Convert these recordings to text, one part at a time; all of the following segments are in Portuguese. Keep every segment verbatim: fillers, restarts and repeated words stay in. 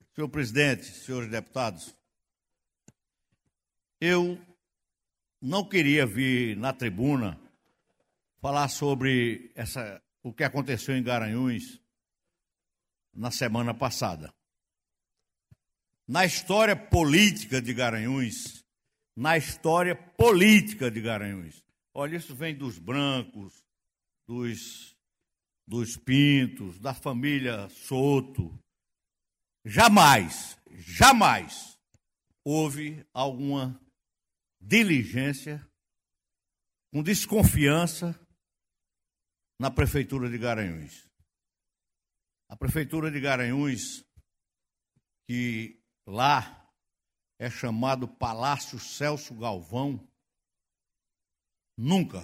Senhor presidente, senhores deputados, eu não queria vir na tribuna falar sobre essa, o que aconteceu em Garanhuns na semana passada. Na história política de Garanhuns, na história política de Garanhuns, olha, isso vem dos brancos, dos, dos Pintos, da família Soto. Jamais, jamais houve alguma diligência com desconfiança na Prefeitura de Garanhuns. A Prefeitura de Garanhuns, que lá é chamado Palácio Celso Galvão, nunca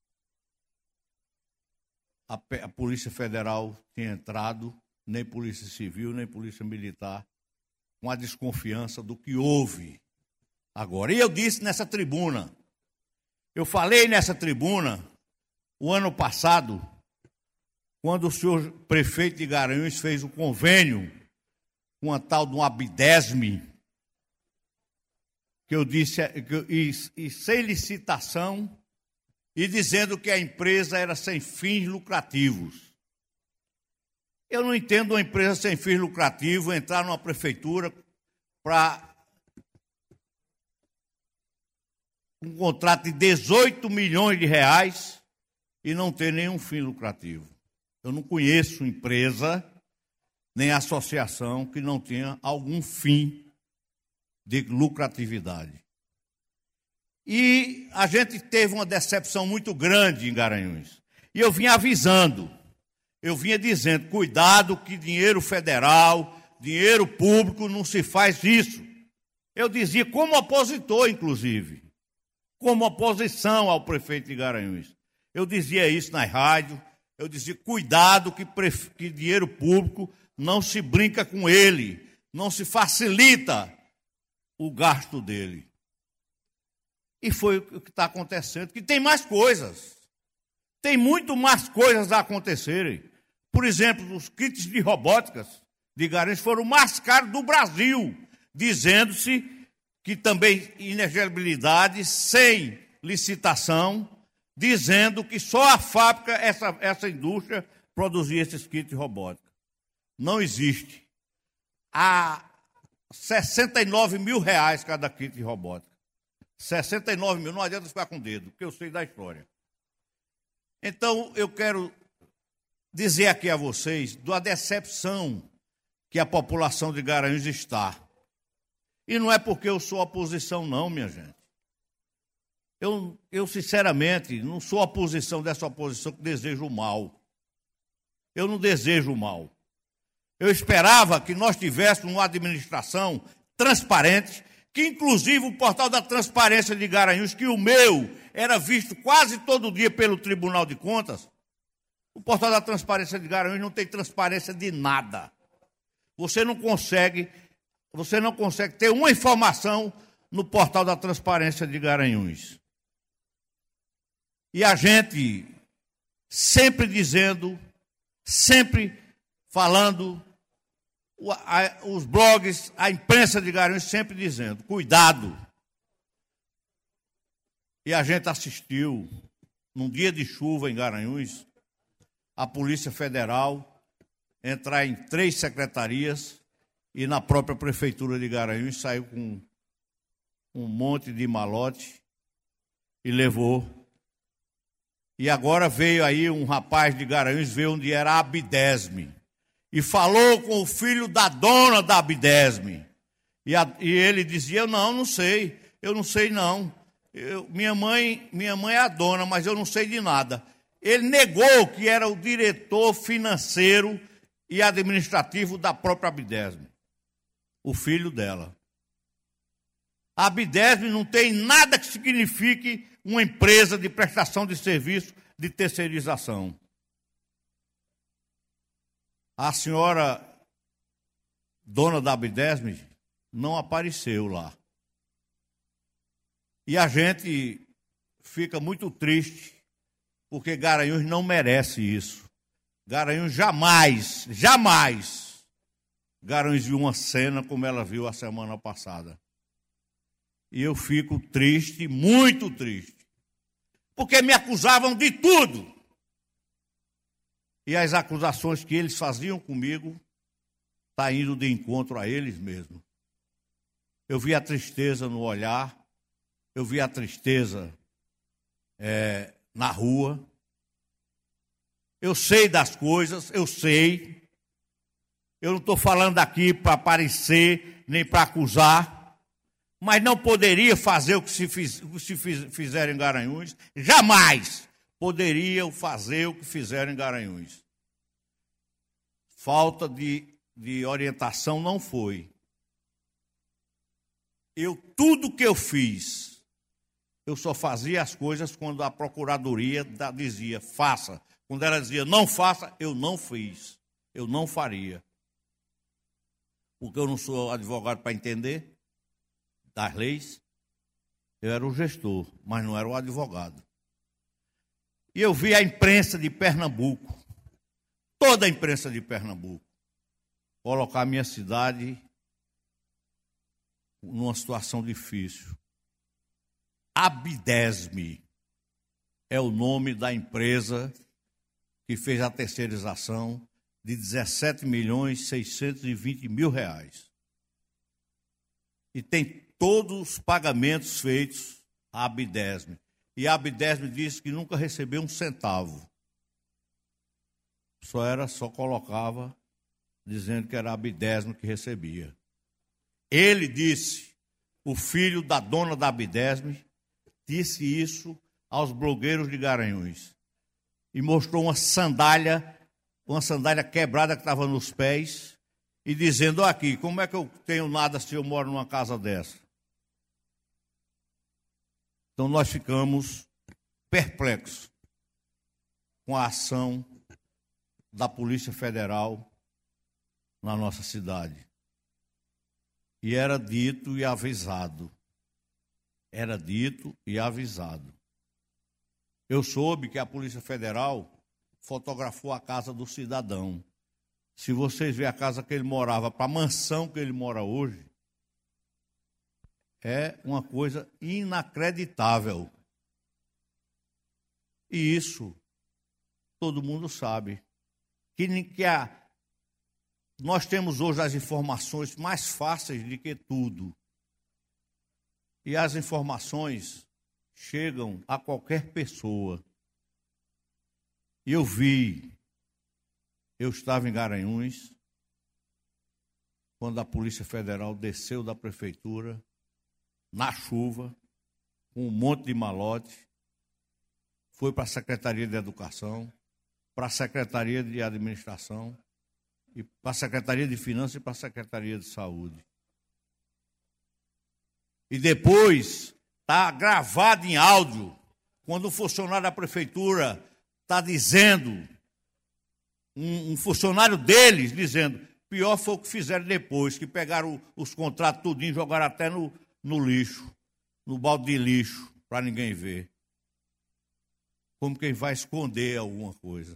a, a Polícia Federal tinha entrado, nem Polícia Civil, nem Polícia Militar, com a desconfiança do que houve agora. E eu disse nessa tribuna, eu falei nessa tribuna, o ano passado, quando o senhor prefeito de Garanhuns fez o convênio com a tal de um Abdesme, que eu disse, que eu, e, e sem licitação, e dizendo que a empresa era sem fins lucrativos. Eu não entendo uma empresa sem fins lucrativos entrar numa prefeitura para um contrato de dezoito milhões de reais e não ter nenhum fim lucrativo. Eu não conheço empresa nem associação que não tenha algum fim de lucratividade. E a gente teve uma decepção muito grande em Garanhuns. E eu vinha avisando, eu vinha dizendo, cuidado que dinheiro federal, dinheiro público, não se faz isso. Eu dizia como opositor, inclusive, como oposição ao prefeito de Garanhuns. Eu dizia isso na rádio, eu dizia, cuidado que, que dinheiro público não se brinca com ele, não se facilita o gasto dele. E foi o que está acontecendo, que tem mais coisas. Tem muito mais coisas a acontecerem. Por exemplo, os kits de robóticas de Garanhuns foram mais caros do Brasil, dizendo-se que também inelegibilidade sem licitação, dizendo que só a fábrica, essa, essa indústria, produzia esses kits de robótica. Não existe. Há sessenta e nove mil reais cada kit de robótica. sessenta e nove mil, não adianta ficar com o dedo, porque eu sei da história. Então, eu quero dizer aqui a vocês da decepção que a população de Garanhuns está. E não é porque eu sou oposição, não, minha gente. Eu, eu, sinceramente, não sou oposição dessa oposição que deseja o mal. Eu não desejo o mal. Eu esperava que nós tivéssemos uma administração transparente, que inclusive o portal da transparência de Garanhuns, que o meu era visto quase todo dia pelo Tribunal de Contas, o portal da transparência de Garanhuns não tem transparência de nada. Você não consegue, você não consegue ter uma informação no portal da transparência de Garanhuns. E a gente sempre dizendo, sempre falando, os blogs, a imprensa de Garanhuns sempre dizendo, cuidado. E a gente assistiu, num dia de chuva em Garanhuns, a Polícia Federal entrar em três secretarias e na própria Prefeitura de Garanhuns saiu com um monte de malote e levou. E agora veio aí um rapaz de Garanhuns, veio onde era a Abdesme, e falou com o filho da dona da Abdesme. E, a, e ele dizia, não, não sei, eu não sei não. Eu, minha, mãe, minha mãe é a dona, mas eu não sei de nada. Ele negou que era o diretor financeiro e administrativo da própria Abdesme, o filho dela. A Abdesme não tem nada que signifique uma empresa de prestação de serviço de terceirização. A senhora dona da Abdesme não apareceu lá. E a gente fica muito triste, porque Garanhuns não merece isso. Garanhuns jamais, jamais Garanhuns viu uma cena como ela viu a semana passada. E eu fico triste, muito triste, porque me acusavam de tudo. E as acusações que eles faziam comigo estão indo de encontro a eles mesmos. Eu vi a tristeza no olhar, eu vi a tristeza é, na rua. Eu sei das coisas, eu sei. Eu não estou falando aqui para aparecer, nem para acusar. Mas não poderia fazer o que se, fiz, o que se fiz, fizeram em Garanhuns. Jamais poderiam fazer o que fizeram em Garanhuns. Falta de, de orientação não foi. Eu, tudo que eu fiz, eu só fazia as coisas quando a procuradoria dizia, faça. Quando ela dizia, não faça, eu não fiz. Eu não faria. Porque eu não sou advogado para entender das leis. Eu era o gestor, mas não era o advogado. E eu vi a imprensa de Pernambuco, toda a imprensa de Pernambuco, colocar a minha cidade numa situação difícil. Abdesme é o nome da empresa que fez a terceirização de dezessete milhões seiscentos e vinte mil reais. E tem todos os pagamentos feitos à Abdesme. E a Abdesme disse que nunca recebeu um centavo. Só era, só colocava, dizendo que era a Abdesme que recebia. Ele disse, o filho da dona da Abdesme, disse isso aos blogueiros de Garanhuns. E mostrou uma sandália, uma sandália quebrada que estava nos pés, e dizendo, aqui, como é que eu tenho nada se eu moro numa casa dessa? Então nós ficamos perplexos com a ação da Polícia Federal na nossa cidade. E era dito e avisado. Era dito e avisado. Eu soube que a Polícia Federal fotografou a casa do cidadão. Se vocês verem a casa que ele morava, para a mansão que ele mora hoje, é uma coisa inacreditável. E isso todo mundo sabe. Que, que a, nós temos hoje as informações mais fáceis do que tudo. E as informações chegam a qualquer pessoa. E eu vi, eu estava em Garanhuns, quando a Polícia Federal desceu da prefeitura, na chuva, com um monte de malote, foi para a Secretaria de Educação, para a Secretaria de Administração, e para a Secretaria de Finanças e para a Secretaria de Saúde. E depois está gravado em áudio, quando o funcionário da prefeitura está dizendo, um, um funcionário deles dizendo, pior foi o que fizeram depois, que pegaram os contratos tudinho e jogaram até no no lixo, no balde de lixo, para ninguém ver. Como quem vai esconder alguma coisa.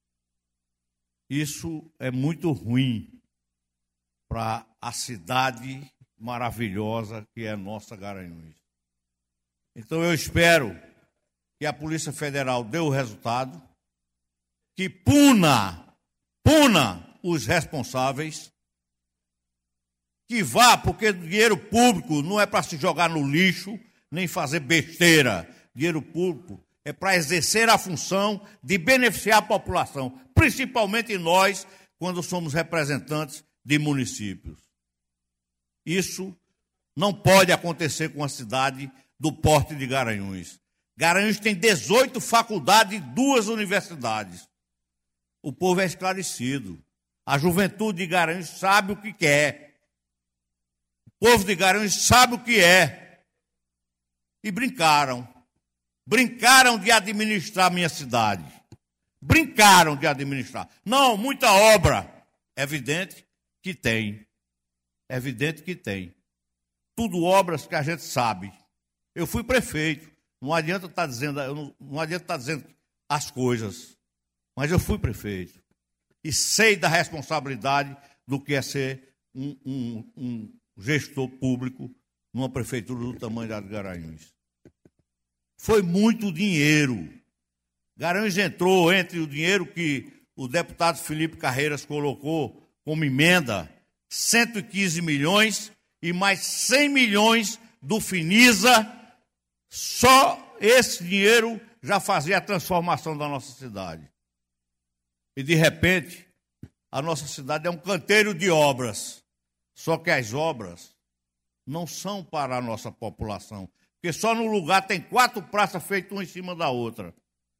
Isso é muito ruim para a cidade maravilhosa que é a nossa Garanhuns. Então eu espero que a Polícia Federal dê o resultado, que puna, puna os responsáveis, que vá, porque dinheiro público não é para se jogar no lixo, nem fazer besteira. Dinheiro público é para exercer a função de beneficiar a população, principalmente nós, quando somos representantes de municípios. Isso não pode acontecer com a cidade do porte de Garanhuns. Garanhuns tem dezoito faculdades e duas universidades. O povo é esclarecido. A juventude de Garanhuns sabe o que quer. O povo de Garanhuns sabe o que é. E brincaram. Brincaram de administrar a minha cidade. Brincaram de administrar. Não, muita obra. É evidente que tem. É evidente que tem. Tudo obras que a gente sabe. Eu fui prefeito. Não adianta estar dizendo, eu não, não adianta estar dizendo as coisas. Mas eu fui prefeito. E sei da responsabilidade do que é ser um, um, um gestor público numa prefeitura do tamanho da de Garanhuns. Foi muito dinheiro. Garanhuns entrou entre o dinheiro que o deputado Felipe Carreiras colocou como emenda, cento e quinze milhões, e mais cem milhões do Finisa. Só esse dinheiro já fazia a transformação da nossa cidade. E, de repente, a nossa cidade é um canteiro de obras. Só que as obras não são para a nossa população. Porque só no lugar tem quatro praças feitas uma em cima da outra.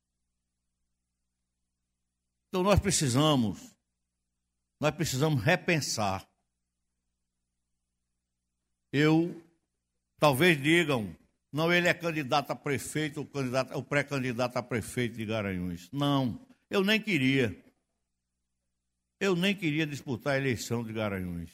Então nós precisamos, nós precisamos repensar. Eu, talvez digam, não, ele é candidato a prefeito, ou candidato, ou pré-candidato a prefeito de Garanhuns. Não, eu nem queria. Eu nem queria disputar a eleição de Garanhuns.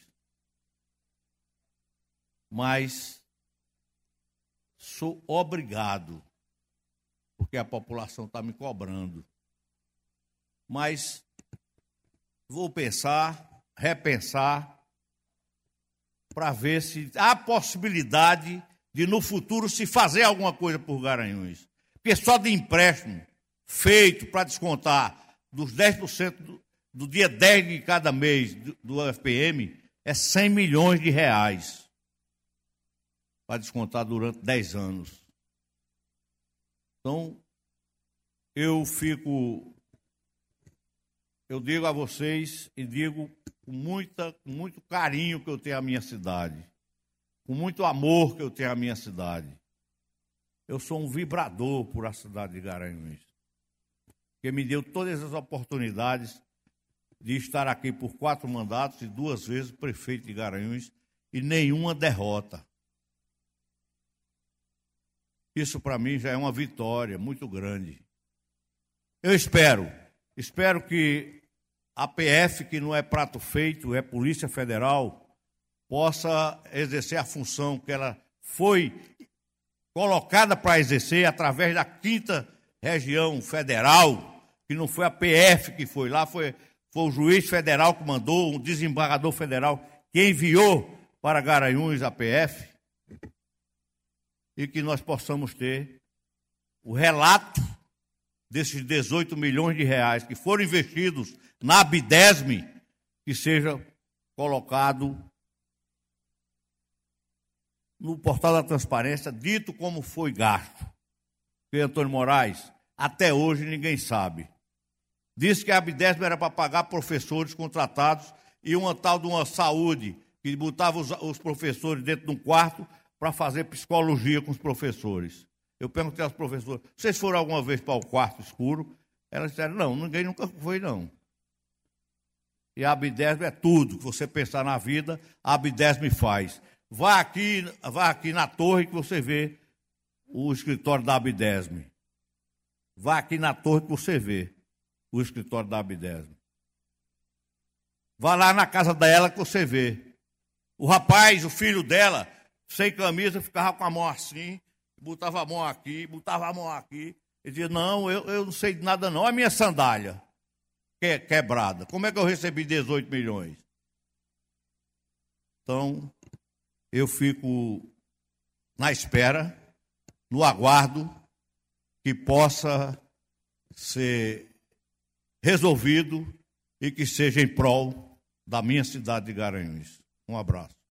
Mas sou obrigado, porque a população está me cobrando. Mas vou pensar, repensar, para ver se há possibilidade de, no futuro, se fazer alguma coisa por Garanhuns. Porque só de empréstimo feito para descontar dos dez por cento do, do dia dez de cada mês do, do F P M é cem milhões de reais. Para descontar durante dez anos. Então, eu fico, eu digo a vocês e digo com, muita, com muito carinho que eu tenho à minha cidade, com muito amor que eu tenho à minha cidade. Eu sou um vibrador por a cidade de Garanhuns, que me deu todas as oportunidades de estar aqui por quatro mandatos e duas vezes prefeito de Garanhuns e nenhuma derrota. Isso, para mim, já é uma vitória muito grande. Eu espero, espero que a P F, que não é prato feito, é Polícia Federal, possa exercer a função que ela foi colocada para exercer através da quinta Região Federal, que não foi a P F que foi lá, foi, foi o juiz federal que mandou, um desembargador federal que enviou para Garanhuns a P F, e que nós possamos ter o relato desses dezoito milhões de reais que foram investidos na Abdesme, que seja colocado no portal da transparência, dito como foi gasto. Porque, Antônio Moraes, até hoje ninguém sabe. Disse que a Abdesme era para pagar professores contratados e uma tal de uma saúde, que botava os, os professores dentro de um quarto para fazer psicologia com os professores. Eu perguntei aos professores, vocês foram alguma vez para o quarto escuro? Elas disseram, não, ninguém nunca foi, não. E a Abdesme é tudo que você pensar na vida, a Abdesme faz. Vá aqui, vá aqui na torre que você vê o escritório da Abdesme. Vá aqui na torre que você vê o escritório da Abdesme. Vá lá na casa dela que você vê. O rapaz, o filho dela, sem camisa, ficava com a mão assim, botava a mão aqui, botava a mão aqui, e dizia, não, eu, eu não sei de nada não, a minha sandália que, quebrada, como é que eu recebi dezoito milhões? Então, eu fico na espera, no aguardo, que possa ser resolvido e que seja em prol da minha cidade de Garanhuns. Um abraço.